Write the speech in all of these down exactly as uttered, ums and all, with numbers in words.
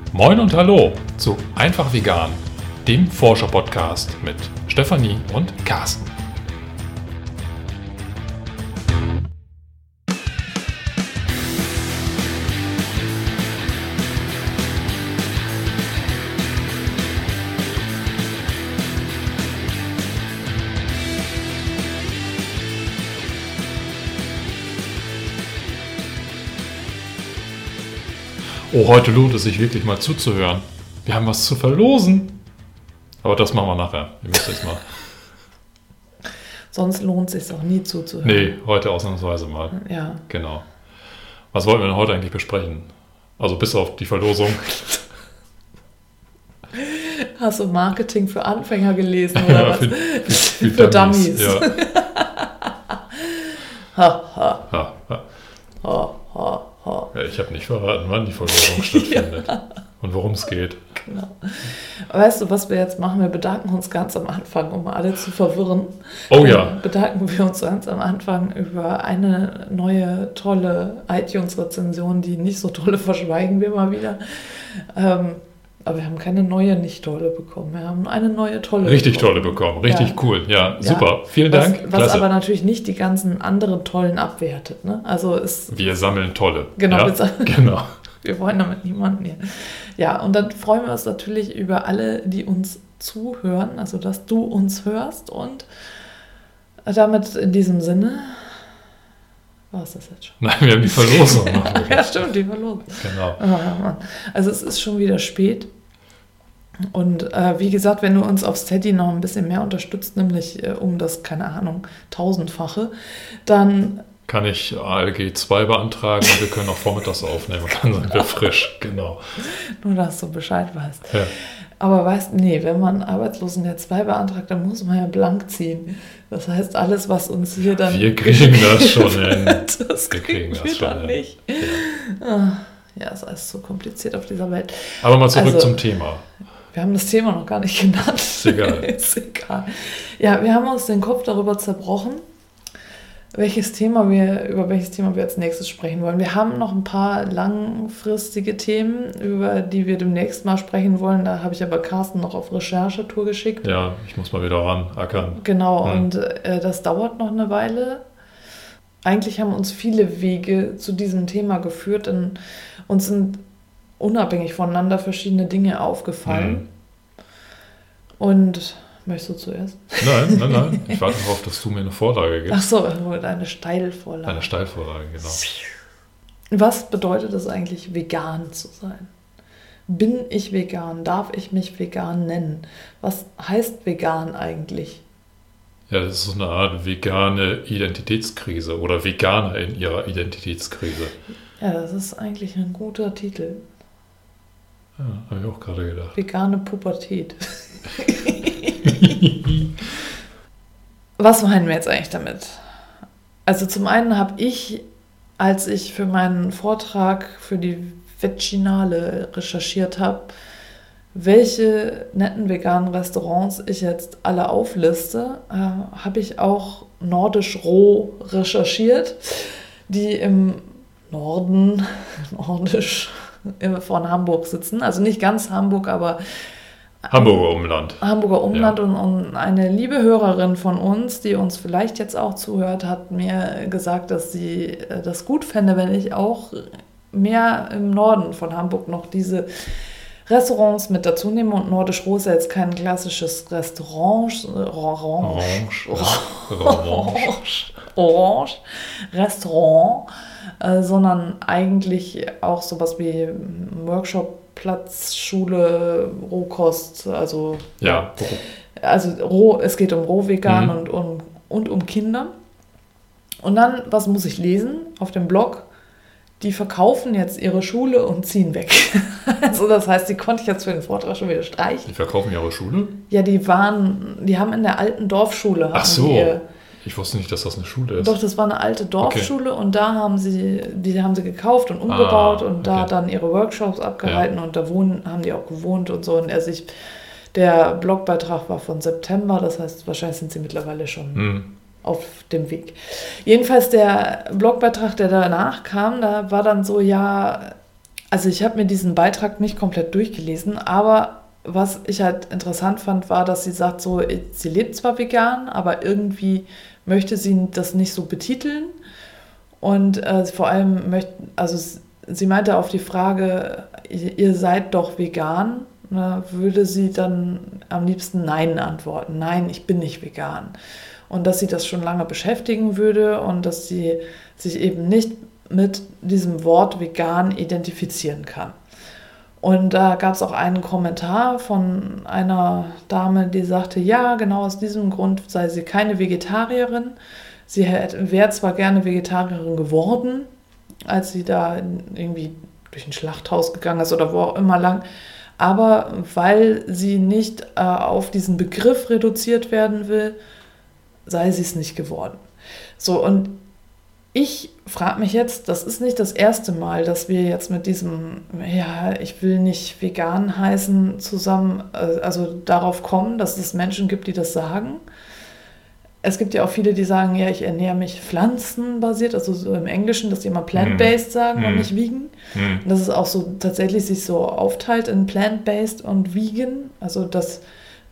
Moin und Hallo zu Einfach Vegan, dem Forscher-Podcast mit Stefanie und Carsten. Oh, heute lohnt es sich wirklich mal zuzuhören. Wir haben was zu verlosen. Aber das machen wir nachher. Ihr müsst jetzt mal. Sonst lohnt es sich auch nie zuzuhören. Nee, heute ausnahmsweise mal. Ja. Genau. Was wollten wir denn heute eigentlich besprechen? Also bis auf die Verlosung. Hast du Marketing für Anfänger gelesen oder Ja, was? für, für, für, Für Dummies. Dummies. Ja. Ha, ha, Ha, ha. ha, ha, ha. Ja, ich habe nicht verraten, wann die Verlosung stattfindet und worum es geht. Genau. Weißt du, was wir jetzt machen? Wir bedanken uns ganz am Anfang, um alle zu verwirren. Oh ja. Dann bedanken wir uns ganz am Anfang über eine neue, tolle iTunes-Rezension. Die nicht so tolle verschweigen wir mal wieder. Ähm, aber wir haben keine neue, nicht tolle bekommen. Wir haben eine neue, tolle Richtig bekommen. tolle bekommen. Richtig Ja. cool. Ja, Ja. super. Vielen Was, Dank. was Klasse. aber natürlich nicht die ganzen anderen tollen abwertet. Ne? Also ist, Wir sammeln tolle. Genau, ja? wir sammeln- genau. wir wollen damit niemanden hier. Ja, und dann freuen wir uns natürlich über alle, die uns zuhören, also dass du uns hörst. Und damit in diesem Sinne, war es das jetzt schon? Nein, wir haben die Verlosung noch. Ja, stimmt, die verloren. Genau. Oh, Mann. Also es ist schon wieder spät. Und äh, wie gesagt, wenn du uns auf Steady noch ein bisschen mehr unterstützt, nämlich äh, um das, keine Ahnung, tausendfache, dann Kann ich A L G zwei beantragen und wir können auch vormittags aufnehmen und dann sind wir frisch. Genau. nur, dass du Bescheid weißt. Ja. Aber weißt, nee, wenn man Arbeitslosengeld zwei beantragt, dann muss man ja blank ziehen. Das heißt, alles, was uns hier dann... Wir kriegen das schon hin. das Wir kriegen kriegen das wir schon dann hin. nicht. Ja. Ah, ja, ist alles so kompliziert auf dieser Welt. Aber mal zurück Also- zum Thema. Wir haben das Thema noch gar nicht genannt. Ist egal. Ist egal. Ja, wir haben uns den Kopf darüber zerbrochen, welches Thema wir, über welches Thema wir als nächstes sprechen wollen. Wir haben noch ein paar langfristige Themen, über die wir demnächst mal sprechen wollen. Da habe ich aber Carsten noch auf Recherchetour geschickt. Ja, ich muss mal wieder ran, ackern. Genau, Hm. und äh, das dauert noch eine Weile. Eigentlich haben uns viele Wege zu diesem Thema geführt, denn uns sind unabhängig voneinander verschiedene Dinge aufgefallen. Hm. Und möchtest du zuerst? Nein, nein, nein. Ich warte darauf, dass du mir eine Vorlage Ach gibst. so, eine Steilvorlage. Eine Steilvorlage, genau. Was bedeutet es eigentlich, vegan zu sein? Bin ich vegan? Darf ich mich vegan nennen? Was heißt vegan eigentlich? Ja, das ist so eine Art vegane Identitätskrise oder Veganer in ihrer Identitätskrise. Ja, das ist eigentlich ein guter Titel. Ja, habe ich auch gerade gedacht. Vegane Pubertät. Was meinen wir jetzt eigentlich damit? Also zum einen habe ich, als ich für meinen Vortrag für die Veginale recherchiert habe, welche netten veganen Restaurants ich jetzt alle aufliste, äh, habe ich auch nordisch roh recherchiert, die im Norden, nordisch von Hamburg sitzen. Also nicht ganz Hamburg, aber Hamburger Umland. Hamburger Umland. Ja. Und, und eine liebe Hörerin von uns, die uns vielleicht jetzt auch zuhört, hat mir gesagt, dass sie das gut fände, wenn ich auch mehr im Norden von Hamburg noch diese Restaurants mit dazu nehme. Und Nordisch Roh ist ja jetzt kein klassisches Restaurant, Orange, Orange, Orange. Orange Restaurant, äh, sondern eigentlich auch sowas wie Workshop, Platz, Schule, Rohkost, also Ja. also roh, es geht um Rohvegan Mhm. und, um, und um Kinder. Und dann, was muss ich lesen auf dem Blog? Die verkaufen jetzt ihre Schule und ziehen weg. Also das heißt, die konnte ich jetzt für den Vortrag schon wieder streichen. Die verkaufen ihre Schule? Ja, die waren, die haben in der alten Dorfschule. Ach hatten so. die ihr- Ich wusste nicht, dass das eine Schule ist. Doch, das war eine alte Dorfschule und da haben sie, die haben sie gekauft und umgebaut Ah, und da okay. dann ihre Workshops abgehalten und da wohnen, haben die auch gewohnt und so. Und er sich, der Blogbeitrag war von September, das heißt, wahrscheinlich sind sie mittlerweile schon Hm. auf dem Weg. Jedenfalls der Blogbeitrag, der danach kam, da war dann so, ja, Also ich habe mir diesen Beitrag nicht komplett durchgelesen, aber was ich halt interessant fand, war, dass sie sagt, so, sie lebt zwar vegan, aber irgendwie möchte sie das nicht so betiteln. Und äh, vor allem möchte, also sie meinte auf die Frage, ihr seid doch vegan, ne, würde sie dann am liebsten Nein antworten. Nein, ich bin nicht vegan. Und dass sie das schon lange beschäftigen würde und dass sie sich eben nicht mit diesem Wort vegan identifizieren kann. Und da gab es auch einen Kommentar von einer Dame, die sagte, ja, genau aus diesem Grund sei sie keine Vegetarierin. Sie wäre zwar gerne Vegetarierin geworden, als sie da irgendwie durch ein Schlachthaus gegangen ist oder wo auch immer lang, aber weil sie nicht äh, auf diesen Begriff reduziert werden will, sei sie es nicht geworden. So, und ich frage mich jetzt, das ist nicht das erste Mal, dass wir jetzt mit diesem, ja, ich will nicht vegan heißen, zusammen, also darauf kommen, dass es Menschen gibt, die das sagen. Es gibt ja auch viele, die sagen, ja, ich ernähre mich pflanzenbasiert, also so im Englischen, dass die immer plant-based sagen mm. und nicht vegan. Mm. Und dass es auch so tatsächlich sich so aufteilt in plant-based und vegan, also dass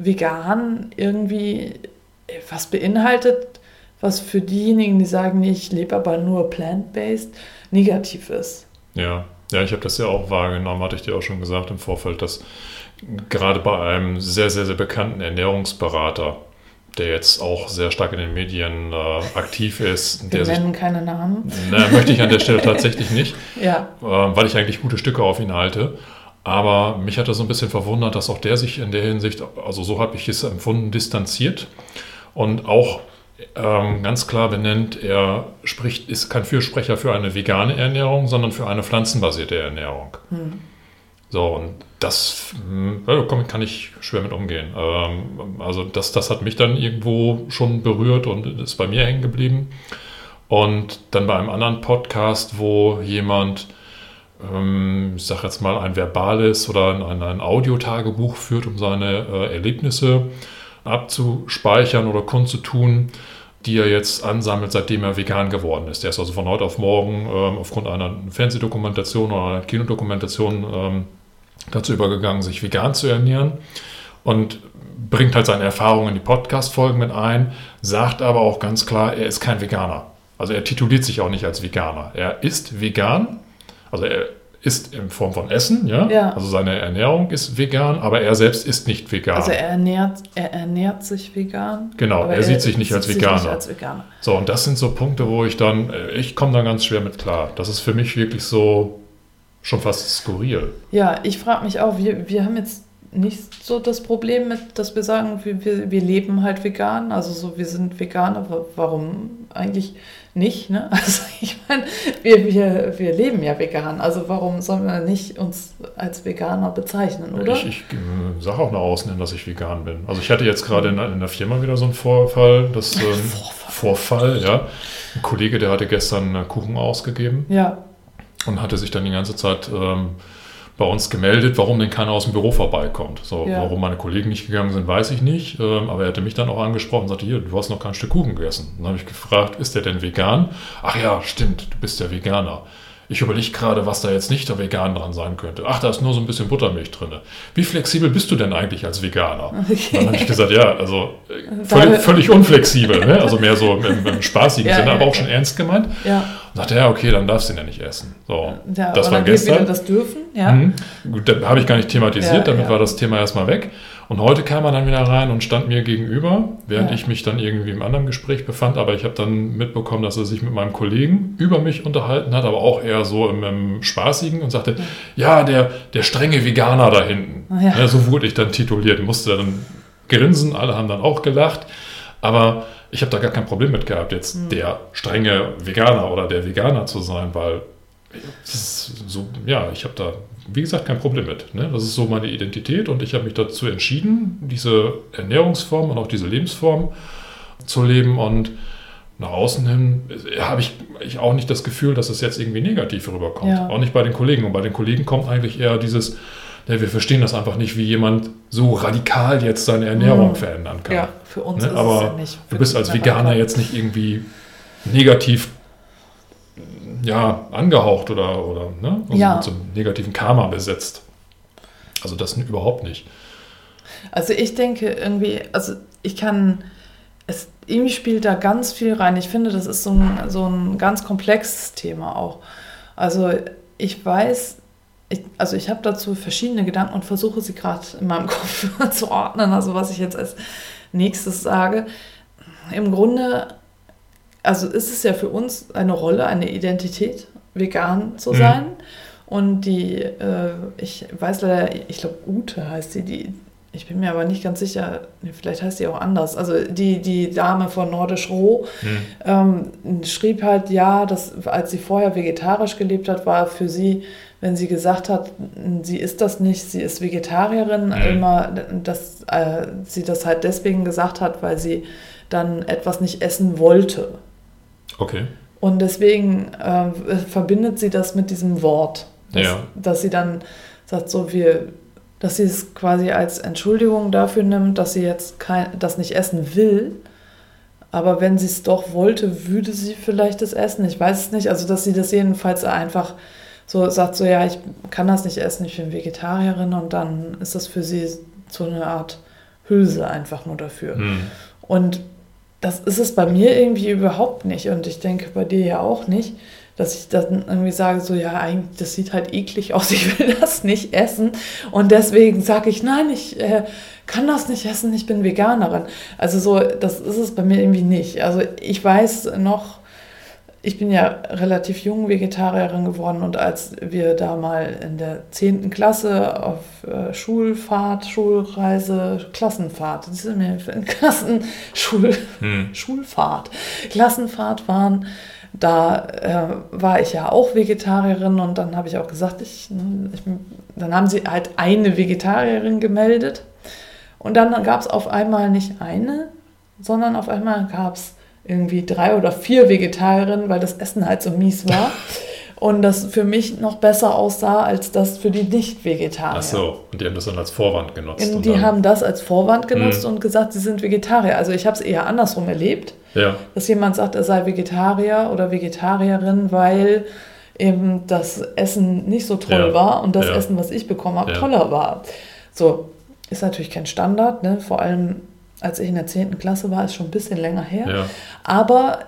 vegan irgendwie was beinhaltet, was für diejenigen, die sagen, ich lebe aber nur plant-based, negativ ist. Ja, ja, ich habe das ja auch wahrgenommen, hatte ich dir auch schon gesagt im Vorfeld, dass gerade bei einem sehr, sehr, sehr bekannten Ernährungsberater, der jetzt auch sehr stark in den Medien äh, aktiv ist. Wir der nennen sich, keine Namen. Na, möchte ich an der Stelle tatsächlich nicht, ja. äh, weil ich eigentlich gute Stücke auf ihn halte. Aber mich hat das so ein bisschen verwundert, dass auch der sich in der Hinsicht, also so habe ich es empfunden, distanziert und auch ähm, ganz klar benennt, er spricht, ist kein Fürsprecher für eine vegane Ernährung, sondern für eine pflanzenbasierte Ernährung. Hm. So, und das ja, kann ich schwer mit umgehen. Ähm, also das, das hat mich dann irgendwo schon berührt und ist bei mir hängen geblieben. Und dann bei einem anderen Podcast, wo jemand, ähm, ich sage jetzt mal, ein verbales oder ein, ein Audiotagebuch führt, um seine äh, Erlebnisse abzuspeichern oder kundzutun, die er jetzt ansammelt, seitdem er vegan geworden ist. Er ist also von heute auf morgen ähm, aufgrund einer Fernsehdokumentation oder einer Kinodokumentation ähm, dazu übergegangen, sich vegan zu ernähren und bringt halt seine Erfahrungen in die Podcast-Folgen mit ein, sagt aber auch ganz klar, er ist kein Veganer. Also er tituliert sich auch nicht als Veganer. Er ist vegan, also er isst in Form von Essen, ja? ja. Also seine Ernährung ist vegan, aber er selbst ist nicht vegan. Also er ernährt, er ernährt sich vegan. Genau, er, er sieht sich nicht, als, sich Veganer. nicht als Veganer. So, und das sind so Punkte, wo ich dann, ich komme da ganz schwer mit klar. Das ist für mich wirklich so schon fast skurril. Ja, ich frage mich auch, wir, wir haben jetzt nicht so das Problem mit, dass wir sagen, wir, wir, wir leben halt vegan, also so, wir sind Veganer, warum eigentlich nicht, ne? Also ich meine, wir, wir, wir leben ja vegan, also warum sollen wir nicht uns als Veganer bezeichnen, oder? Ich, ich äh, sage auch nach außen hin, dass ich vegan bin. Also ich hatte jetzt gerade in, in der Firma wieder so einen Vorfall, das ähm, Vorfall. Vorfall, ja. Ein Kollege, der hatte gestern Kuchen ausgegeben. Ja. Und hatte sich dann die ganze Zeit ähm, bei uns gemeldet, warum denn keiner aus dem Büro vorbeikommt. So, ja. Warum meine Kollegen nicht gegangen sind, weiß ich nicht. Ähm, aber er hatte mich dann auch angesprochen und sagte, hier, du hast noch kein Stück Kuchen gegessen. Dann habe ich gefragt, ist der denn vegan? Ach ja, stimmt, du bist ja Veganer. Ich überlege gerade, was da jetzt nicht da vegan dran sein könnte. Ach, da ist nur so ein bisschen Buttermilch drin. Wie flexibel bist du denn eigentlich als Veganer? Okay. Dann habe ich gesagt, ja, also völlig, völlig unflexibel. Ne? Also mehr so im, im spaßigen ja, Sinne, ja, aber auch schon ernst gemeint. Ja. Und sagte, ja, okay, dann darfst du den ja nicht essen. So, ja, das war dann gestern. Wir das dürfen, ja. Mhm. Gut, da habe ich gar nicht thematisiert, ja, damit ja. war das Thema erstmal weg. Und heute kam er dann wieder rein und stand mir gegenüber, während ja. ich mich dann irgendwie im anderen Gespräch befand. Aber ich habe dann mitbekommen, dass er sich mit meinem Kollegen über mich unterhalten hat, aber auch eher so im, im Spaßigen und sagte, ja, ja der, der strenge Veganer da hinten. Ja. Ja, so wurde ich dann tituliert, musste dann grinsen, alle haben dann auch gelacht. Aber ich habe da gar kein Problem mit gehabt, jetzt mhm. der strenge Veganer oder der Veganer zu sein, weil das ist so, ja, ich habe da, wie gesagt, kein Problem mit. Ne? Das ist so meine Identität und ich habe mich dazu entschieden, diese Ernährungsform und auch diese Lebensform zu leben und nach außen hin habe ich, ich auch nicht das Gefühl, dass es jetzt irgendwie negativ rüberkommt. Ja. Auch nicht bei den Kollegen. Und bei den Kollegen kommt eigentlich eher dieses, ja, wir verstehen das einfach nicht, wie jemand so radikal jetzt seine Ernährung mhm. verändern kann. Ja, für uns ne? ist Aber es ja nicht. du bist als Veganer jetzt nicht irgendwie negativ ja, angehaucht oder, oder ne? Also Ja. mit so einem negativen Karma besetzt. Also das überhaupt nicht. Also ich denke irgendwie, also ich kann, es irgendwie spielt da ganz viel rein. Ich finde, das ist so ein, so ein ganz komplexes Thema auch. Also ich weiß, ich, also ich habe dazu verschiedene Gedanken und versuche sie gerade in meinem Kopf zu ordnen, also was ich jetzt als nächstes sage. Im Grunde, also ist es ja für uns eine Rolle, eine Identität, vegan zu sein. Mhm. Und die, äh, ich weiß leider, ich glaube Ute heißt sie, die, ich bin mir aber nicht ganz sicher, vielleicht heißt sie auch anders, also die, die Dame von Nordisch Roh, mhm. ähm, schrieb halt, ja, dass, als sie vorher vegetarisch gelebt hat, war für sie, wenn sie gesagt hat, sie ist das nicht, sie ist Vegetarierin, mhm. immer, dass äh, sie das halt deswegen gesagt hat, weil sie dann etwas nicht essen wollte. Okay. Und deswegen äh, verbindet sie das mit diesem Wort. Dass, ja. dass sie dann sagt, so wir, dass sie es quasi als Entschuldigung dafür nimmt, dass sie jetzt kein, das nicht essen will. Aber wenn sie es doch wollte, würde sie vielleicht es essen. Ich weiß es nicht. Also, dass sie das jedenfalls einfach so sagt, so ja, ich kann das nicht essen, ich bin Vegetarierin. Und dann ist das für sie so eine Art Hülse einfach nur dafür. Hm. Und das ist es bei mir irgendwie überhaupt nicht. Und ich denke bei dir ja auch nicht, dass ich dann irgendwie sage, so ja, eigentlich, das sieht halt eklig aus, ich will das nicht essen. Und deswegen sage ich, nein, ich äh, kann das nicht essen, ich bin Veganerin. Also so, das ist es bei mir irgendwie nicht. Also ich weiß noch, ich bin ja relativ jung Vegetarierin geworden und als wir da mal in der zehnten Klasse auf äh, Schulfahrt, Schulreise, Klassenfahrt, das ist mir Klassen, Schul, hm. Schulfahrt, Klassenfahrt waren, da äh, war ich ja auch Vegetarierin und dann habe ich auch gesagt, ich, ich, dann haben sie halt eine Vegetarierin gemeldet und dann gab es auf einmal nicht eine, sondern auf einmal gab es irgendwie drei oder vier Vegetarierinnen, weil das Essen halt so mies war und das für mich noch besser aussah als das für die Nicht-Vegetarier. Ach so, und die haben das dann als Vorwand genutzt. Und die und haben das als Vorwand genutzt mh. und gesagt, sie sind Vegetarier. Also ich habe es eher andersrum erlebt, ja. dass jemand sagt, er sei Vegetarier oder Vegetarierin, weil eben das Essen nicht so toll ja. war und das ja. Essen, was ich bekommen habe, ja. toller war. So, ist natürlich kein Standard, ne? Vor allem als ich in der zehnten Klasse war, ist schon ein bisschen länger her. Ja. Aber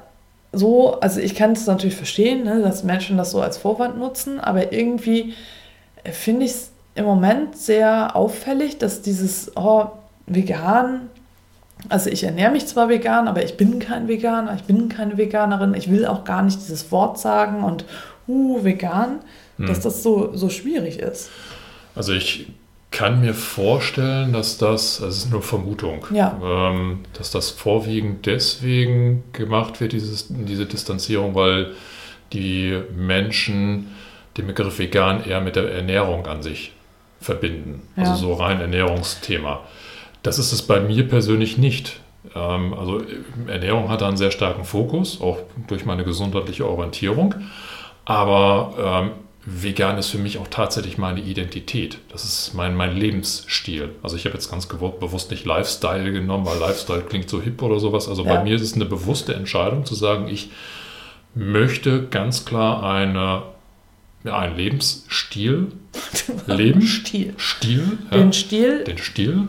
so, also ich kann es natürlich verstehen, ne, dass Menschen das so als Vorwand nutzen, aber irgendwie finde ich es im Moment sehr auffällig, dass dieses oh, vegan, also ich ernähre mich zwar vegan, aber ich bin kein Veganer, ich bin keine Veganerin, ich will auch gar nicht dieses Wort sagen und uh, vegan, hm. dass das so, so schwierig ist. Also ich kann mir vorstellen, dass das, das ist nur Vermutung, ja. ähm, dass das vorwiegend deswegen gemacht wird, dieses, diese Distanzierung, weil die Menschen den Begriff vegan eher mit der Ernährung an sich verbinden. Ja. Also so rein Ernährungsthema. Das ist es bei mir persönlich nicht. Ähm, also Ernährung hat da einen sehr starken Fokus, auch durch meine gesundheitliche Orientierung. Aber ähm, vegan ist für mich auch tatsächlich meine Identität. Das ist mein, mein Lebensstil. Also ich habe jetzt ganz bewusst nicht Lifestyle genommen, weil Lifestyle klingt so hip oder sowas. Also ja. bei mir ist es eine bewusste Entscheidung zu sagen, ich möchte ganz klar eine, ja, einen Lebensstil leben. Stil. Stil. Ja, den Stil. Den Stil,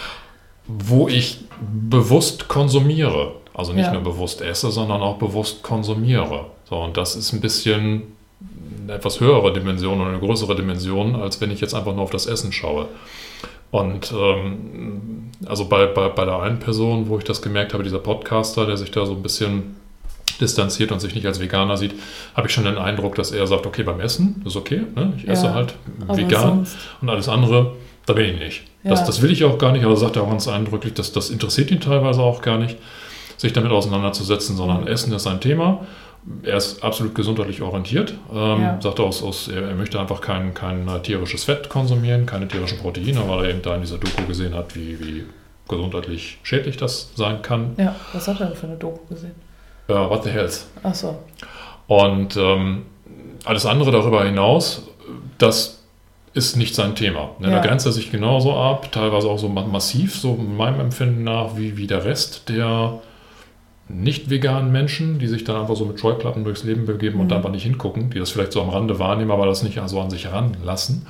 wo ich bewusst konsumiere. Also nicht ja. nur bewusst esse, sondern auch bewusst konsumiere. So, und das ist ein bisschen eine etwas höhere Dimension oder eine größere Dimension, als wenn ich jetzt einfach nur auf das Essen schaue. Und ähm, also bei, bei, bei der einen Person, wo ich das gemerkt habe, dieser Podcaster, der sich da so ein bisschen distanziert und sich nicht als Veganer sieht, habe ich schon den Eindruck, dass er sagt, okay, beim Essen ist okay, ne? Ich esse ja, halt vegan und alles andere, da bin ich nicht. Ja. Das, das will ich auch gar nicht, aber sagt er auch ganz eindrücklich, dass das interessiert ihn teilweise auch gar nicht, sich damit auseinanderzusetzen, sondern Essen ist sein Thema. Er ist absolut gesundheitlich orientiert, ähm, ja. sagt aus, aus, er möchte einfach kein, kein tierisches Fett konsumieren, keine tierischen Proteine, weil er eben da in dieser Doku gesehen hat, wie, wie gesundheitlich schädlich das sein kann. Ja, was hat er denn für eine Doku gesehen? Uh, What the Health. Ach so. Und ähm, alles andere darüber hinaus, das ist nicht sein Thema. Ne? Ja. Da grenzt er sich genauso ab, teilweise auch so massiv, so meinem Empfinden nach, wie, wie der Rest der nicht veganen Menschen, die sich dann einfach so mit Scheuklappen durchs Leben begeben und Mhm. da einfach nicht hingucken, die das vielleicht so am Rande wahrnehmen, aber das nicht so an sich ranlassen.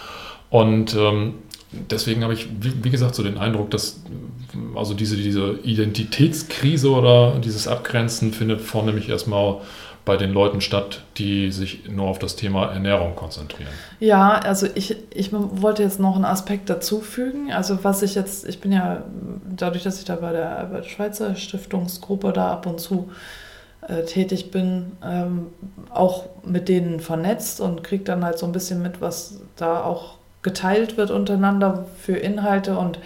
Und ähm, deswegen habe ich, wie, wie gesagt, so den Eindruck, dass also diese, diese Identitätskrise oder dieses Abgrenzen findet vornehmlich erstmal bei den Leuten statt, die sich nur auf das Thema Ernährung konzentrieren. Ja, also ich, ich wollte jetzt noch einen Aspekt dazu fügen. Also was ich jetzt, ich bin ja dadurch, dass ich da bei der Albert-Schweitzer Stiftungsgruppe da ab und zu äh, tätig bin, ähm, auch mit denen vernetzt und kriege dann halt so ein bisschen mit, was da auch geteilt wird untereinander für Inhalte. Und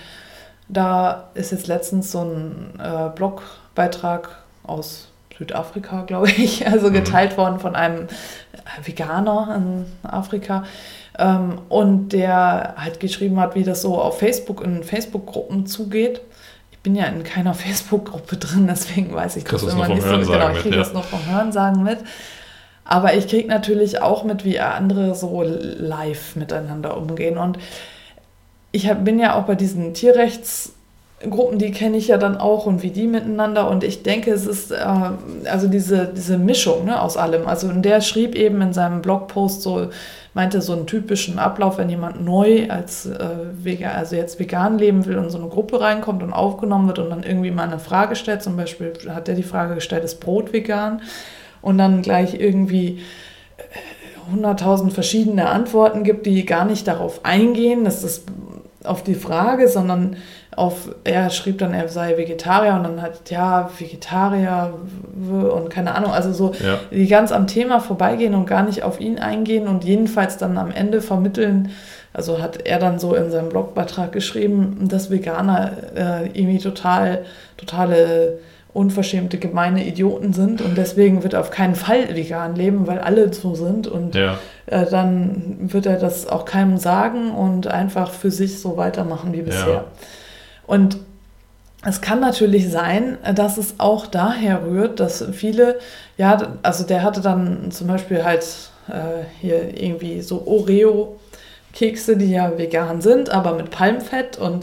da ist jetzt letztens so ein äh, Blogbeitrag aus Südafrika, glaube ich, also geteilt worden von einem Veganer in Afrika, ähm, und der halt geschrieben hat, wie das so auf Facebook, in Facebook-Gruppen zugeht. Ich bin ja in keiner Facebook-Gruppe drin, deswegen weiß ich das immer nicht so genau. Ich kriege das noch vom Hörensagen mit. Aber ich kriege natürlich auch mit, wie andere so live miteinander umgehen. Und ich hab, bin ja auch bei diesen Tierrechtsgruppen, die kenne ich ja dann auch und wie die miteinander. Und ich denke, es ist äh, also diese, diese Mischung, ne, aus allem. Also und der schrieb eben in seinem Blogpost so, meinte so einen typischen Ablauf, wenn jemand neu als äh, vegan, also jetzt vegan leben will und in so eine Gruppe reinkommt und aufgenommen wird und dann irgendwie mal eine Frage stellt. Zum Beispiel hat er die Frage gestellt, ist Brot vegan? Und dann gleich irgendwie hunderttausend verschiedene Antworten gibt, die gar nicht darauf eingehen, dass das auf die Frage, sondern auf, er schrieb dann, er sei Vegetarier und dann hat, ja, Vegetarier und keine Ahnung, also so, ja. Die ganz am Thema vorbeigehen und gar nicht auf ihn eingehen und jedenfalls dann am Ende vermitteln, also hat er dann so in seinem Blogbeitrag geschrieben, dass Veganer äh, irgendwie total, totale unverschämte, gemeine Idioten sind und deswegen wird er auf keinen Fall vegan leben, weil alle so sind und ja. äh, dann wird er das auch keinem sagen und einfach für sich so weitermachen wie bisher. Ja. Und es kann natürlich sein, dass es auch daher rührt, dass viele, ja, also der hatte dann zum Beispiel halt äh, hier irgendwie so Oreo-Kekse, die ja vegan sind, aber mit Palmfett und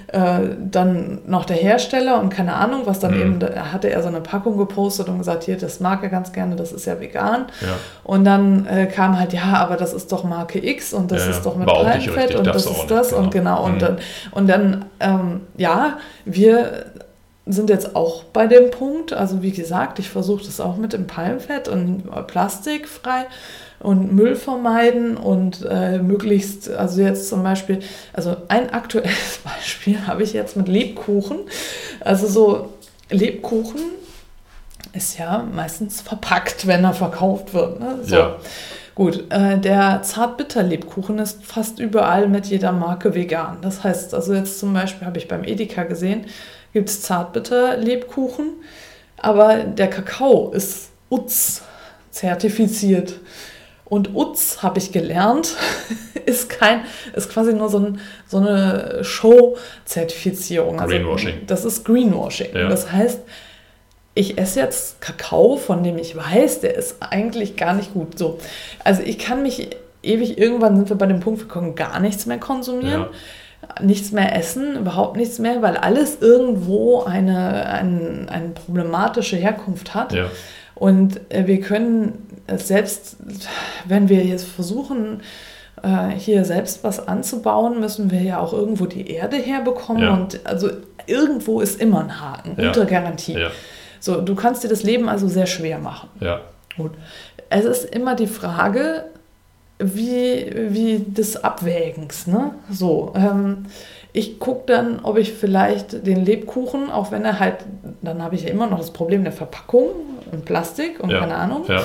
dann noch der Hersteller und keine Ahnung, was dann mhm. eben, da hatte er so eine Packung gepostet und gesagt, hier, das mag er ganz gerne, das ist ja vegan. Ja. Und dann äh, kam halt, ja, aber das ist doch Marke X und das ja, ist doch mit Palmfett und das ist das und genau. Und mhm. dann, und dann ähm, ja, wir sind jetzt auch bei dem Punkt, also wie gesagt, ich versuche das auch mit dem Palmfett und plastikfrei und Müll vermeiden und äh, möglichst, also jetzt zum Beispiel, also ein aktuelles Beispiel habe ich jetzt mit Lebkuchen. Also so Lebkuchen ist ja meistens verpackt, wenn er verkauft wird. Ne? So. Ja. Gut, äh, der Zartbitter-Lebkuchen ist fast überall mit jeder Marke vegan. Das heißt, also jetzt zum Beispiel habe ich beim Edeka gesehen, gibt es Zartbitter-Lebkuchen, aber der Kakao ist U Z S zertifiziert. Und U Z S, habe ich gelernt, ist kein, ist quasi nur so, ein, so eine Show-Zertifizierung. Greenwashing. Also das ist Greenwashing. Ja. Das heißt, ich esse jetzt Kakao, von dem ich weiß, der ist eigentlich gar nicht gut. So. Also ich kann mich ewig, irgendwann sind wir bei dem Punkt, wir können gar nichts mehr konsumieren. Ja. Nichts mehr essen, überhaupt nichts mehr, weil alles irgendwo eine, eine, eine problematische Herkunft hat. Ja. Und äh, wir können selbst, wenn wir jetzt versuchen, äh, hier selbst was anzubauen, müssen wir ja auch irgendwo die Erde herbekommen. Ja. Und also irgendwo ist immer ein Haken, ja. unter Garantie. Ja. So, du kannst dir das Leben also sehr schwer machen. Ja. Gut. Es ist immer die Frage, wie, wie des Abwägens, ne? So, ähm, ich gucke dann, ob ich vielleicht den Lebkuchen, auch wenn er halt, dann habe ich ja immer noch das Problem der Verpackung und Plastik und ja. keine Ahnung. Ja.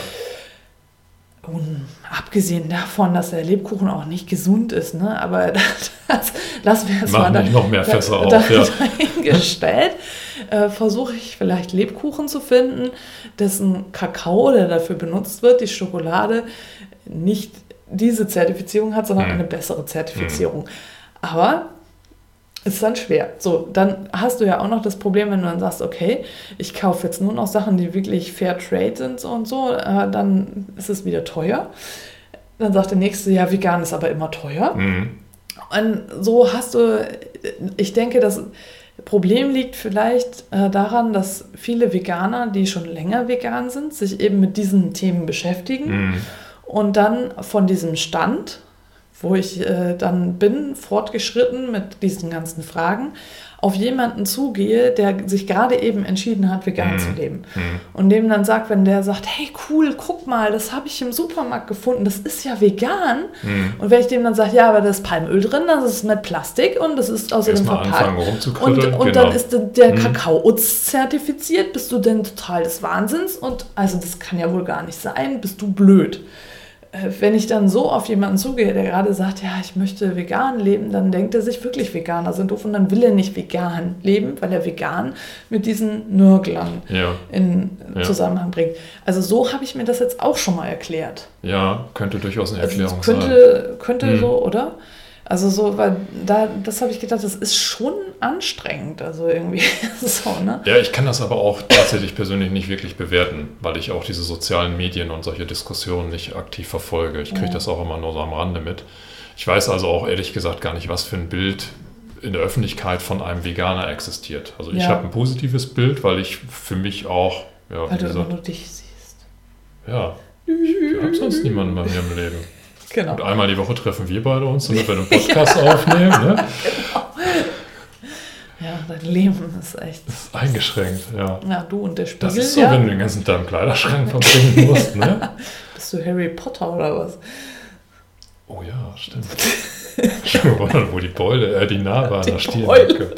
Und abgesehen davon, dass der Lebkuchen auch nicht gesund ist, ne? Aber das, das lassen wir jetzt Mach mal nicht da, noch mehr Fässer da, auf, ja. dahingestellt. äh, versuche ich vielleicht Lebkuchen zu finden, dessen Kakao, der dafür benutzt wird, die Schokolade, nicht diese Zertifizierung hat, sondern hm. eine bessere Zertifizierung. Hm. Aber ist dann schwer. So, dann hast du ja auch noch das Problem, wenn du dann sagst, okay, ich kaufe jetzt nur noch Sachen, die wirklich Fair Trade sind und so, äh, dann ist es wieder teuer. Dann sagt der Nächste, ja, vegan ist aber immer teuer. Mhm. Und so hast du, ich denke, dass Problem liegt vielleicht äh, daran, dass viele Veganer, die schon länger vegan sind, sich eben mit diesen Themen beschäftigen Mhm. und dann von diesem Stand, wo ich äh, dann bin, fortgeschritten mit diesen ganzen Fragen, auf jemanden zugehe, der sich gerade eben entschieden hat, vegan Mhm. zu leben. Mhm. Und dem dann sagt, wenn der sagt, hey cool, guck mal, das habe ich im Supermarkt gefunden, das ist ja vegan. Mhm. Und wenn ich dem dann sage, ja, aber da ist Palmöl drin, das ist mit Plastik und das ist außerdem Erstmal verpackt. anfangen Und, rumzukritteln. und genau. dann ist der, der Mhm. Kakao-Utz zertifiziert, bist du denn total des Wahnsinns? Und also das kann ja wohl gar nicht sein, bist du blöd. Äh, Wenn ich dann so auf jemanden zugehe, der gerade sagt, ja, ich möchte vegan leben, dann denkt er sich wirklich Veganer sind doof und dann will er nicht vegan leben, weil er vegan mit diesen Nörglern Ja. in Ja. Zusammenhang bringt. Also so habe ich mir das jetzt auch schon mal erklärt. ja, könnte durchaus eine Also Erklärung es sein. könnte, könnte Hm. so, oder? Also so, weil da, das habe ich gedacht, das ist schon anstrengend. Also irgendwie so, ne? Ja, ich kann das aber auch tatsächlich persönlich nicht wirklich bewerten, weil ich auch diese sozialen Medien und solche Diskussionen nicht aktiv verfolge. Ich kriege Ja. das auch immer nur so am Rande mit. Ich weiß also auch ehrlich gesagt gar nicht, was für ein Bild in der Öffentlichkeit von einem Veganer existiert. Also ich Ja. habe ein positives Bild, weil ich für mich auch, ja, Weil wie du immer gesagt, nur dich siehst. ja, ich habe sonst niemanden bei mir im Leben. Genau. Und einmal die Woche treffen wir beide uns, damit wir einen Podcast aufnehmen. Ne? Ja, dein Leben ist echt. Das ist eingeschränkt, ja. Ja, du und der Spiegel. Das ist so, ja? wenn du den ganzen Tag im Kleiderschrank verbringen musst, ne? Bist du Harry Potter oder was? Oh ja, stimmt. Schon gewundert, wo die Beule, äh, die Narbe an Die der Stirn Beule. herkommt.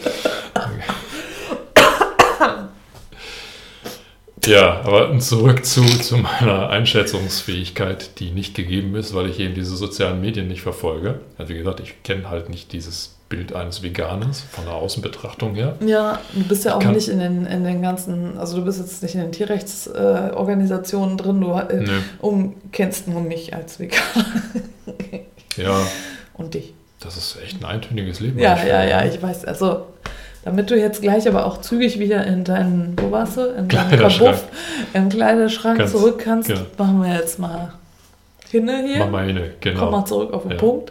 Ja, aber zurück zu, zu meiner Einschätzungsfähigkeit, die nicht gegeben ist, weil ich eben diese sozialen Medien nicht verfolge. Also wie gesagt, ich kenne halt nicht dieses Bild eines Veganers von der Außenbetrachtung her. Ja, du bist ja Ich auch kann- nicht in den, in den ganzen, also du bist jetzt nicht in den Tierrechtsorganisationen äh, Organisationen drin, du äh, Nö. um, kennst nur mich als Veganer Ja, und dich. das ist echt ein eintöniges Leben. Ja, was ich ja, führe. ja, ich weiß, also damit du jetzt gleich aber auch zügig wieder in deinen, wo warst du? In deinen Kleiderschrank. Kabuff, im Kleiderschrank Ganz, zurück kannst, genau. machen wir jetzt mal hinne hier. Mach mal hin, genau. Komm mal zurück auf den Ja. Punkt.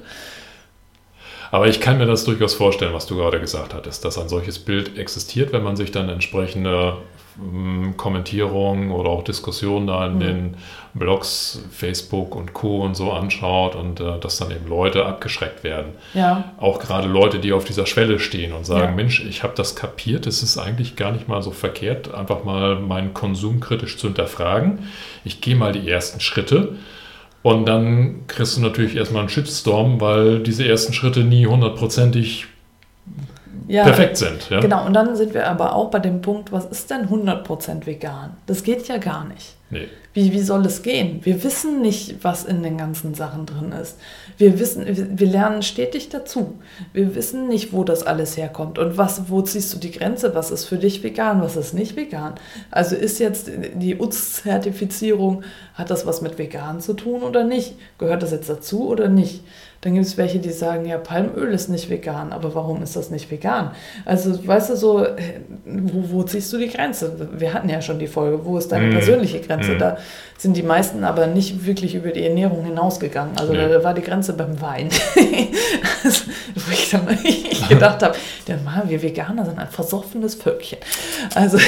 Aber ich kann mir das durchaus vorstellen, was du gerade gesagt hattest, dass ein solches Bild existiert, wenn man sich dann entsprechende ähm, Kommentierungen oder auch Diskussionen da in Mhm. den Blogs, Facebook und Co. und so anschaut und äh, dass dann eben Leute abgeschreckt werden. Ja, Auch gerade Leute, die auf dieser Schwelle stehen und sagen, Ja. Mensch, ich habe das kapiert, es ist eigentlich gar nicht mal so verkehrt, einfach mal meinen Konsum kritisch zu hinterfragen. Ich gehe mal die ersten Schritte. Und dann kriegst du natürlich erstmal einen Shitstorm, weil diese ersten Schritte nie hundertprozentig ja. perfekt sind. Ja? Genau, und dann sind wir aber auch bei dem Punkt, was ist denn hundert Prozent vegan? Das geht ja gar nicht. Nee. Wie, wie soll es gehen? Wir wissen nicht, was in den ganzen Sachen drin ist. Wir wissen, wir, wir lernen stetig dazu. Wir wissen nicht, wo das alles herkommt und was, wo ziehst du die Grenze? Was ist für dich vegan, was ist nicht vegan? Also ist jetzt die U Z S-Zertifizierung, hat das was mit vegan zu tun oder nicht? Gehört das jetzt dazu oder nicht? Dann gibt es welche, die sagen, ja, Palmöl ist nicht vegan, aber warum ist das nicht vegan? Also, weißt du, so, wo, wo ziehst du die Grenze? Wir hatten ja schon die Folge, wo ist deine Mm. persönliche Grenze? Mm. Da sind die meisten aber nicht wirklich über die Ernährung hinausgegangen. Also, Nee. da war die Grenze beim Wein. Also, wo ich dann ich gedacht habe, der Mann, wir Veganer sind ein versoffenes Völkchen. Also,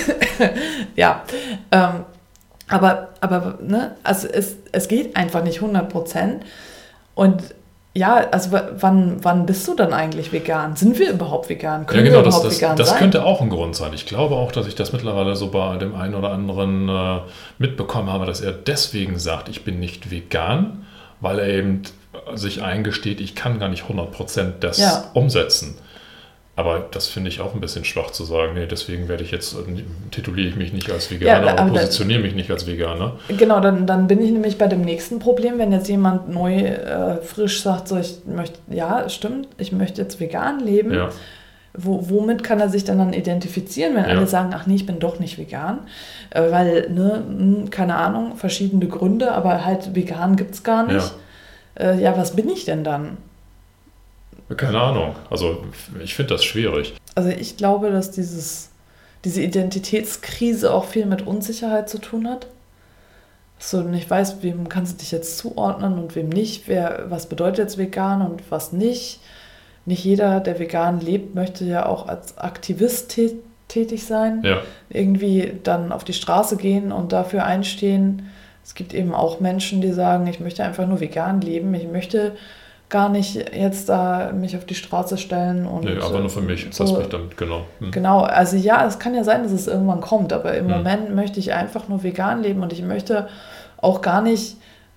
ja, ähm, aber, aber ne, also es, es geht einfach nicht hundert Prozent. Und ja, also w- wann, wann bist du dann eigentlich vegan? Sind wir überhaupt vegan? Ja, Können genau, wir das, überhaupt das, vegan das sein? könnte auch ein Grund sein. Ich glaube auch, dass ich das mittlerweile so bei dem einen oder anderen äh, mitbekommen habe, dass er deswegen sagt, ich bin nicht vegan, weil er eben sich eingesteht, ich kann gar nicht hundert Prozent das Ja. umsetzen. Aber das finde ich auch ein bisschen schwach zu sagen, nee, deswegen werde ich jetzt, äh, tituliere ich mich nicht als Veganer Ja, aber oder da- positioniere mich nicht als Veganer. Genau, dann, dann bin ich nämlich bei dem nächsten Problem, wenn jetzt jemand neu, äh, frisch sagt, so ich möchte, ja, stimmt, ich möchte jetzt vegan leben. Ja. Wo, womit kann er sich dann, dann identifizieren, wenn Ja. alle sagen, ach nee, ich bin doch nicht vegan? Äh, weil, ne, mh, keine Ahnung, verschiedene Gründe, aber halt vegan gibt es gar nicht. Ja. Äh, ja, was bin ich denn dann? Keine Ahnung. Also ich finde das schwierig. Also ich glaube, dass dieses, diese Identitätskrise auch viel mit Unsicherheit zu tun hat. Dass du nicht weißt, wem kannst du dich jetzt zuordnen und wem nicht. Wer, was bedeutet jetzt vegan und was nicht. nicht jeder, der vegan lebt, möchte ja auch als Aktivist tä- tätig sein. Ja. Irgendwie dann auf die Straße gehen und dafür einstehen. Es gibt eben auch Menschen, die sagen, ich möchte einfach nur vegan leben. Ich möchte gar nicht jetzt da mich auf die Straße stellen. Und Nee, aber nur für mich. so, Passt mich damit, genau. Hm. Genau, also ja, es kann ja sein, dass es irgendwann kommt, aber im Hm. Moment möchte ich einfach nur vegan leben und ich möchte auch gar nicht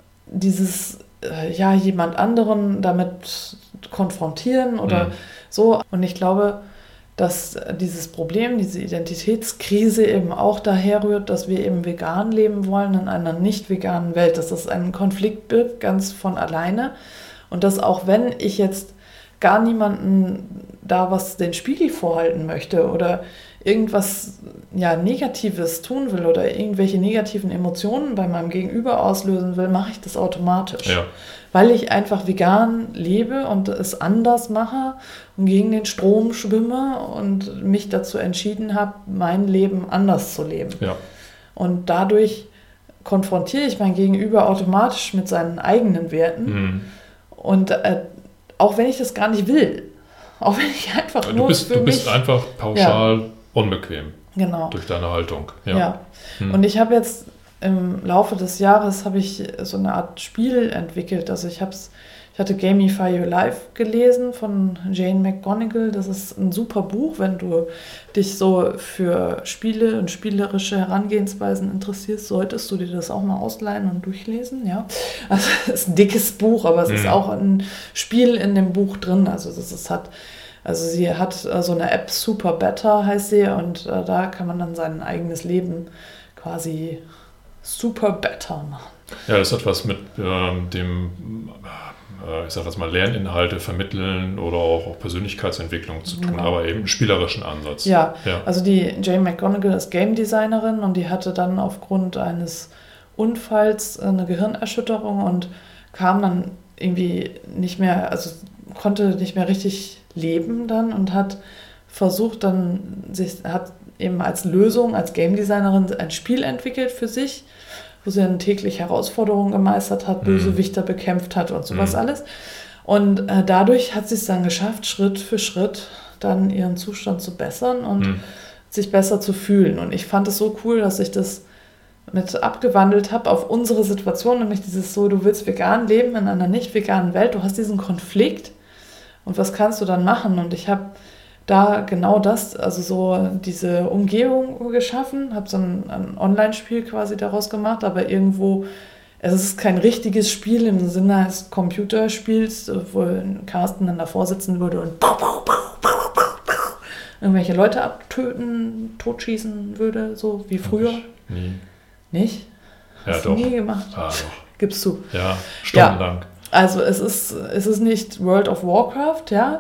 dieses, äh, ja, jemand anderen damit konfrontieren oder Hm. so. Und ich glaube, dass dieses Problem, diese Identitätskrise eben auch daher rührt, dass wir eben vegan leben wollen in einer nicht veganen Welt, dass das einen Konflikt birgt, ganz von alleine. Und dass auch wenn ich jetzt gar niemanden da was den Spiegel vorhalten möchte oder irgendwas ja, Negatives tun will oder irgendwelche negativen Emotionen bei meinem Gegenüber auslösen will, mache ich das automatisch. Ja. Weil ich einfach vegan lebe und es anders mache und gegen den Strom schwimme und mich dazu entschieden habe, mein Leben anders zu leben. Ja. Und dadurch konfrontiere ich mein Gegenüber automatisch mit seinen eigenen Werten. Hm. Und äh, auch wenn ich das gar nicht will, auch wenn ich einfach Du nur bist, für du bist mich... einfach pauschal unbequem Genau. durch deine Haltung. Ja. Ja. Hm. Und ich habe jetzt im Laufe des Jahres habe ich so eine Art Spiel entwickelt. Also ich habe es, ich hatte Gamify Your Life gelesen von Jane McGonigal. Das ist ein super Buch, wenn du dich so für Spiele und spielerische Herangehensweisen interessierst, solltest du dir das auch mal ausleihen und durchlesen. Ja, also es ist ein dickes Buch, aber es Mhm. ist auch ein Spiel in dem Buch drin. Also das ist, hat Also sie hat äh, so eine App, Super Better heißt sie, und äh, da kann man dann sein eigenes Leben quasi super better machen. Ja, das hat was mit ähm, dem, äh, ich sag jetzt mal, Lerninhalte vermitteln oder auch, auch Persönlichkeitsentwicklung zu tun, Genau. aber eben einen spielerischen Ansatz. Ja, Ja. also die Jane McGonigal ist Game Designerin und die hatte dann aufgrund eines Unfalls eine Gehirnerschütterung und kam dann irgendwie nicht mehr, also konnte nicht mehr richtig leben dann und hat versucht dann, sich hat eben als Lösung, als Game Designerin ein Spiel entwickelt für sich, wo sie dann täglich Herausforderungen gemeistert hat, Mhm. Bösewichter bekämpft hat und sowas Mhm. alles. Und äh, dadurch hat sie es dann geschafft, Schritt für Schritt dann ihren Zustand zu bessern und Mhm. sich besser zu fühlen. Und ich fand es so cool, dass ich das mit abgewandelt habe auf unsere Situation, nämlich dieses so, du willst vegan leben in einer nicht veganen Welt, du hast diesen Konflikt und was kannst du dann machen? Und ich habe da genau das, also so diese Umgebung geschaffen, habe so ein, ein Online-Spiel quasi daraus gemacht, aber irgendwo, es ist kein richtiges Spiel im Sinne eines Computerspiels, wo Carsten dann davor sitzen würde und irgendwelche Leute abtöten, totschießen würde, so wie früher. Nie. Nicht? Ja, Hast du doch. nie gemacht? Ah, doch. Gibst du. Ja, stundenlang. Also es ist, es ist nicht World of Warcraft, ja.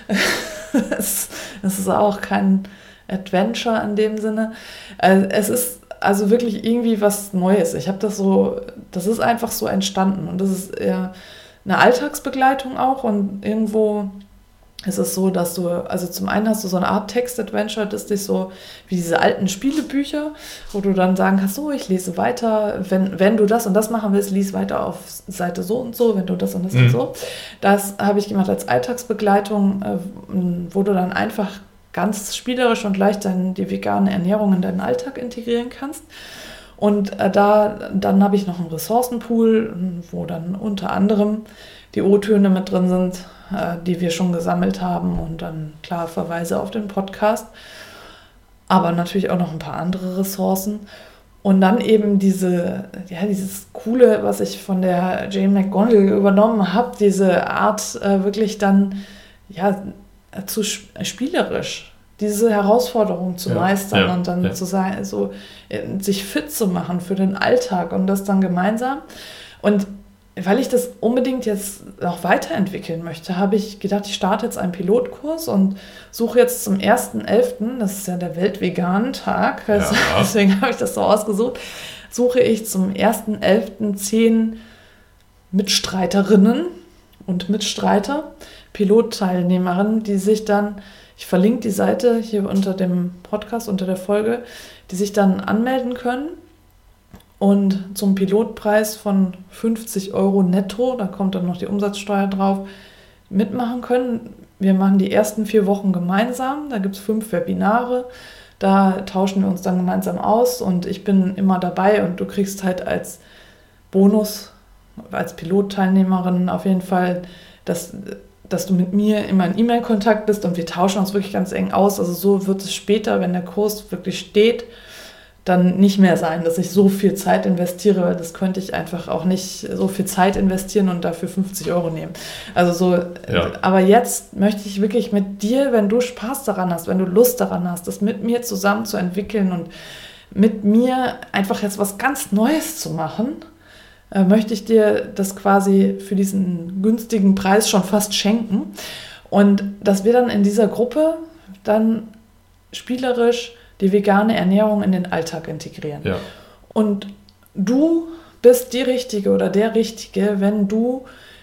es, es ist auch kein Adventure in dem Sinne. Also es ist also wirklich irgendwie was Neues. Ich habe das so, das ist einfach so entstanden und das ist eher eine Alltagsbegleitung auch und irgendwo ist es so, dass du, also zum einen hast du so eine Art Text-Adventure, das dich so wie diese alten Spielebücher, wo du dann sagen kannst, so, ich lese weiter, wenn, wenn du das und das machen willst, lies weiter auf Seite so und so, wenn du das und das Mhm. und so. Das habe ich gemacht als Alltagsbegleitung, äh, wo du dann einfach ganz spielerisch und leicht dein, die vegane Ernährung in deinen Alltag integrieren kannst. Und äh, da, dann habe ich noch einen Ressourcenpool, wo dann unter anderem die O-Töne mit drin sind, äh, die wir schon gesammelt haben und dann klar Verweise auf den Podcast, aber natürlich auch noch ein paar andere Ressourcen. Und dann eben diese, ja, dieses Coole, was ich von der Jane McGonigal übernommen habe, diese Art äh, wirklich dann ja, zu sp- spielerisch diese Herausforderung zu Ja, meistern ja, und dann ja. zu sein, so äh, sich fit zu machen für den Alltag und das dann gemeinsam. Und weil ich das unbedingt jetzt noch weiterentwickeln möchte, habe ich gedacht, ich starte jetzt einen Pilotkurs und suche jetzt zum ersten elften, das ist ja der Weltvegan-Tag, Ja. deswegen habe ich das so ausgesucht, suche ich zum ersten elften zehn Mitstreiterinnen und Mitstreiter, Pilotteilnehmerinnen, die sich dann, ich verlinke die Seite hier unter dem Podcast, unter der Folge, die sich dann anmelden können. Und zum Pilotpreis von fünfzig Euro netto, da kommt dann noch die Umsatzsteuer drauf, mitmachen können. Wir machen die ersten vier Wochen gemeinsam. Da gibt es fünf Webinare. Da tauschen wir uns dann gemeinsam aus und ich bin immer dabei und du kriegst halt als Bonus, als Pilotteilnehmerin auf jeden Fall, dass, dass du mit mir immer in E-Mail-Kontakt bist und wir tauschen uns wirklich ganz eng aus. Also so wird es später, wenn der Kurs wirklich steht, dann nicht mehr sein, dass ich so viel Zeit investiere, weil das könnte ich einfach auch nicht so viel Zeit investieren und dafür fünfzig Euro nehmen. Also so, ja. Aber jetzt möchte ich wirklich mit dir, wenn du Spaß daran hast, wenn du Lust daran hast, das mit mir zusammen zu entwickeln und mit mir einfach jetzt was ganz Neues zu machen, äh, möchte ich dir das quasi für diesen günstigen Preis schon fast schenken. Und dass wir dann in dieser Gruppe dann spielerisch die vegane Ernährung in den Alltag integrieren. Ja. Und du bist die Richtige oder der Richtige, wenn du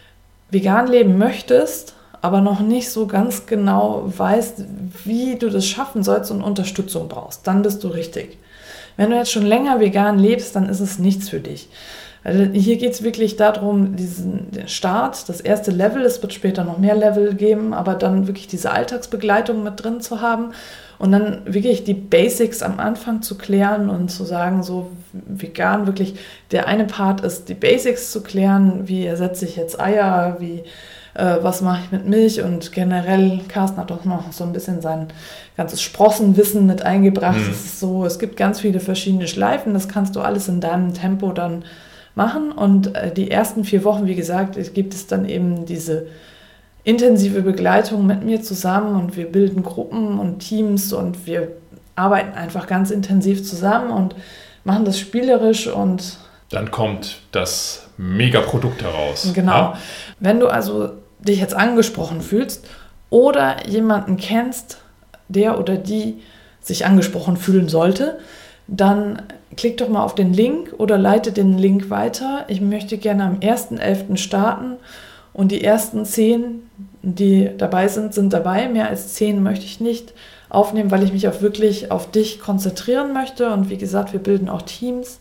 vegan leben möchtest, aber noch nicht so ganz genau weißt, wie du das schaffen sollst und Unterstützung brauchst. Dann bist du richtig. Wenn du jetzt schon länger vegan lebst, dann ist es nichts für dich. Weil hier geht es wirklich darum, diesen den Start, das erste Level, es wird später noch mehr Level geben, aber dann wirklich diese Alltagsbegleitung mit drin zu haben und dann wirklich die Basics am Anfang zu klären und zu sagen, so vegan wirklich, der eine Part ist, die Basics zu klären, wie ersetze ich jetzt Eier, wie äh, was mache ich mit Milch und generell, Carsten hat auch noch so ein bisschen sein ganzes Sprossenwissen mit eingebracht. Mhm. Es ist so, es gibt ganz viele verschiedene Schleifen, das kannst du alles in deinem Tempo dann machen und äh, die ersten vier Wochen, wie gesagt, gibt es dann eben diese intensive Begleitung mit mir zusammen und wir bilden Gruppen und Teams und wir arbeiten einfach ganz intensiv zusammen und machen das spielerisch und dann kommt das Megaprodukt heraus. Genau. Ja? Wenn du also dich jetzt angesprochen fühlst oder jemanden kennst, der oder die sich angesprochen fühlen sollte, dann klick doch mal auf den Link oder leite den Link weiter. Ich möchte gerne am ersten elften starten und die ersten zehn, die dabei sind, sind dabei. Mehr als zehn möchte ich nicht aufnehmen, weil ich mich auch wirklich auf dich konzentrieren möchte. Und wie gesagt, wir bilden auch Teams,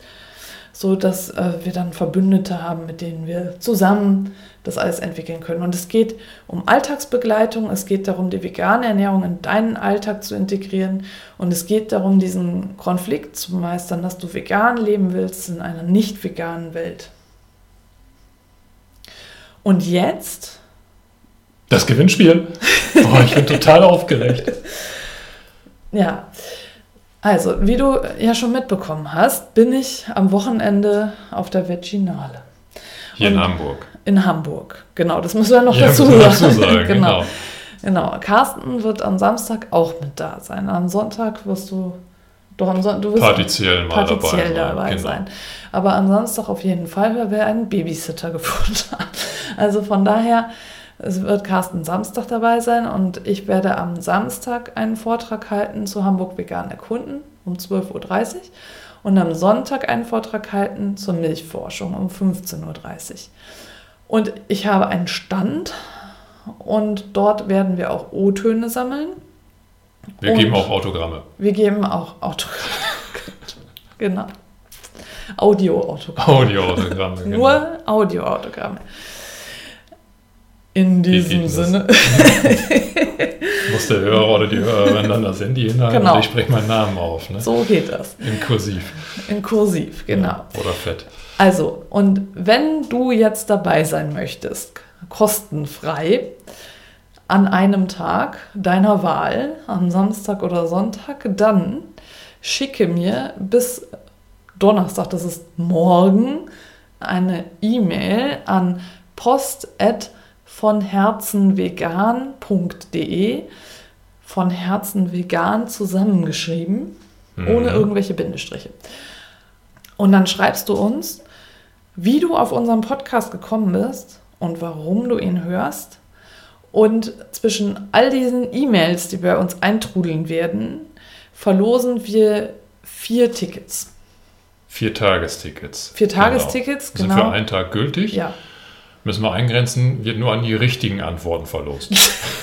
so dass äh, wir dann Verbündete haben, mit denen wir zusammen das alles entwickeln können. Und es geht um Alltagsbegleitung, es geht darum, die vegane Ernährung in deinen Alltag zu integrieren und es geht darum, diesen Konflikt zu meistern, dass du vegan leben willst in einer nicht veganen Welt. Und jetzt? Das Gewinnspiel. Oh, ich bin total aufgeregt. Ja, also wie du ja schon mitbekommen hast, bin ich am Wochenende auf der Veginale. Hier und in Hamburg. In Hamburg, genau, das müssen wir noch ja, dazu, dazu sagen. sagen. genau. genau. Carsten wird am Samstag auch mit da sein. Am Sonntag wirst du doch am Sonntag, du wirst partiziell mal partiell dabei, dabei genau. sein. Aber am Samstag auf jeden Fall, weil wir einen Babysitter gefunden haben. Also von daher, es wird Carsten Samstag dabei sein und ich werde am Samstag einen Vortrag halten zu Hamburg vegan erkunden um zwölf Uhr dreißig und am Sonntag einen Vortrag halten zur Milchforschung um fünfzehn Uhr dreißig. Und ich habe einen Stand und dort werden wir auch O-Töne sammeln. Wir und geben auch Autogramme. Wir geben auch Autogramme. Genau. Audio-Autogramme. Audio-Autogramme, genau. Nur Audio-Autogramme. In diesem Sinne. Muss der Hörer oder die Hörerin dann das Handy hinhalten genau. und ich spreche meinen Namen auf. Ne? So geht das. In Kursiv. In Kursiv, genau. Ja, oder fett. Also, und wenn du jetzt dabei sein möchtest, kostenfrei, an einem Tag deiner Wahl, am Samstag oder Sonntag, dann schicke mir bis Donnerstag, das ist morgen, eine E-Mail an post at von herzenvegan punkt de, von Herzenvegan zusammengeschrieben, mhm. ohne irgendwelche Bindestriche. Und dann schreibst du uns, wie du auf unseren Podcast gekommen bist und warum du ihn hörst. Und zwischen all diesen E-Mails, die bei uns eintrudeln werden, verlosen wir vier Tickets. Vier Tagestickets. Vier Tagestickets, genau. Sind für einen Tag gültig. Ja. Müssen wir eingrenzen, wird nur an die richtigen Antworten verlost.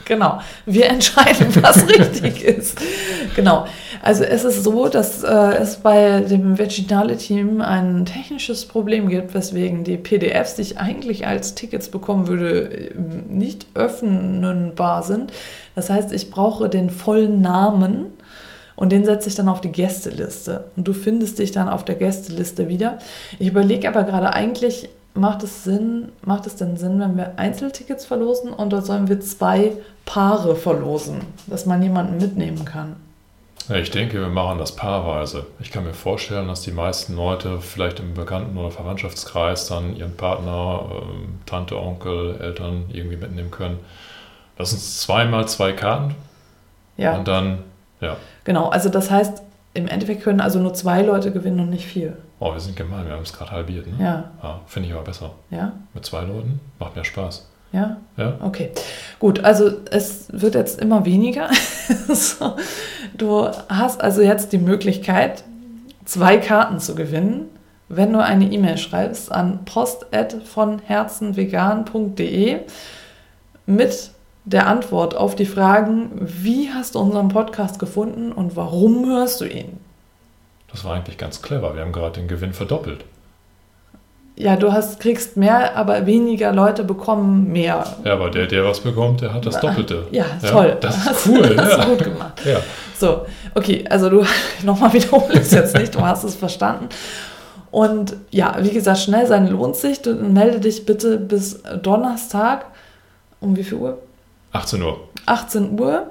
Genau, wir entscheiden, was richtig ist. Genau, also es ist so, dass äh, es bei dem Veginale-Team ein technisches Problem gibt, weswegen die P D Fs, die ich eigentlich als Tickets bekommen würde, nicht öffnenbar sind. Das heißt, ich brauche den vollen Namen und den setze ich dann auf die Gästeliste. Und du findest dich dann auf der Gästeliste wieder. Ich überlege aber gerade eigentlich, macht es Sinn, macht es denn Sinn, wenn wir Einzeltickets verlosen oder sollen wir zwei Paare verlosen, dass man jemanden mitnehmen kann? Ja, ich denke, wir machen das paarweise. Ich kann mir vorstellen, dass die meisten Leute vielleicht im Bekannten- oder Verwandtschaftskreis dann ihren Partner, ähm, Tante, Onkel, Eltern irgendwie mitnehmen können. Lass uns zweimal zwei Karten Ja. und dann, ja. Genau, also das heißt, im Endeffekt können also nur zwei Leute gewinnen und nicht vier. Oh, wir sind gemein, wir haben es gerade halbiert, ne? Ja. Ja, finde ich aber besser. Ja? Mit zwei Leuten macht mehr Spaß. Ja? Ja? Okay. Gut, also es wird jetzt immer weniger. So, du hast also jetzt die Möglichkeit, zwei Karten zu gewinnen, wenn du eine E-Mail schreibst an post at von herzenvegan punkt de mit der Antwort auf die Fragen, wie hast du unseren Podcast gefunden und warum hörst du ihn? Das war eigentlich ganz clever. Wir haben gerade den Gewinn verdoppelt. Ja, du hast, kriegst mehr, aber weniger Leute bekommen mehr. Ja, aber der, der was bekommt, der hat das Doppelte. Ja, toll. Ja, das ist hast, cool. Hast Ja. du gut gemacht. Ja. So, okay, also du, nochmal wiederhole es jetzt nicht, du hast es verstanden. Und ja, wie gesagt, schnell sein lohnt sich. Du melde dich bitte bis Donnerstag, um wie viel Uhr? achtzehn Uhr. achtzehn Uhr.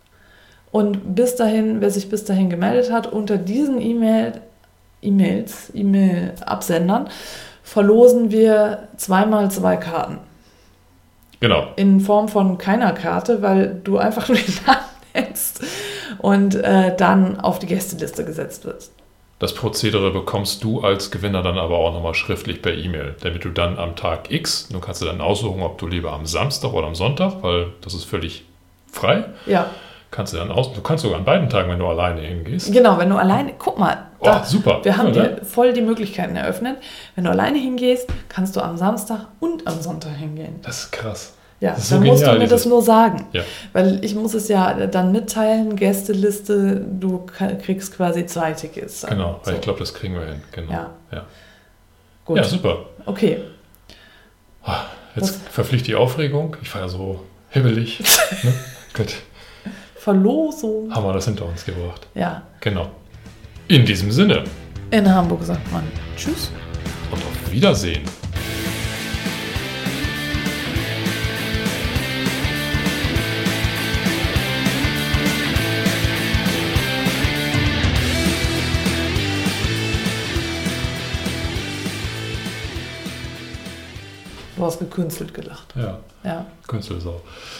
Und bis dahin, wer sich bis dahin gemeldet hat, unter diesen E-Mail, E-Mails, E-Mail-Absendern, verlosen wir zweimal zwei Karten. Genau. In Form von keiner Karte, weil du einfach nur den Namen nennst und äh, dann auf die Gästeliste gesetzt wirst. Das Prozedere bekommst du als Gewinner dann aber auch nochmal schriftlich per E-Mail, damit du dann am Tag X, du kannst dir dann aussuchen, ob du lieber am Samstag oder am Sonntag, weil das ist völlig frei. Ja. Kannst du dann aus, du kannst sogar an beiden Tagen, wenn du alleine hingehst. Genau, wenn du alleine, guck mal, Oh, da, super. wir haben Ja, dir voll die Möglichkeiten eröffnet. Wenn du alleine hingehst, kannst du am Samstag und am Sonntag hingehen. Das ist krass. Ja, Das ist so dann musst genial, du mir das dieses- nur sagen. Ja. Weil ich muss es ja dann mitteilen, Gästeliste, du ka- kriegst quasi zwei Tickets. Genau, weil So. ich glaube, das kriegen wir hin. Genau. Ja. Ja. Gut, Ja, super. okay. Jetzt verfliegt die Aufregung. Ich war ja so hibbelig. ne? Gut, Verlosung. haben wir das hinter uns gebracht. Ja, Genau. In diesem Sinne in Hamburg sagt man Tschüss. und auf Wiedersehen. Du hast gekünstelt gelacht. Ja, Ja. Künstelsau.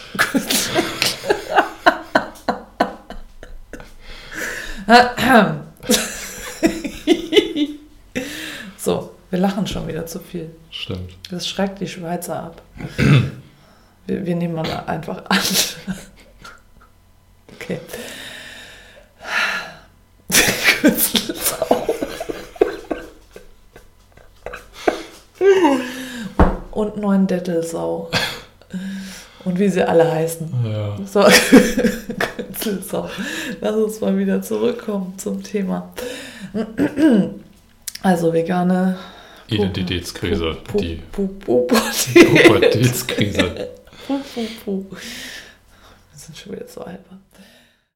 So, wir lachen schon wieder zu viel. Stimmt. Das schreckt die Schweizer ab. Wir, wir nehmen mal einfach an. Okay. Künstelsau. Und neun Dettelsau. Und wie sie alle heißen. Ja. So, Künstelsau. Lass uns mal wieder zurückkommen zum Thema. Also vegane Identitätskrise. Pu- Die Pu- Pu- Pu- Pubertätskrise. Pu- Pu- Pu. Wir sind schon wieder so albern.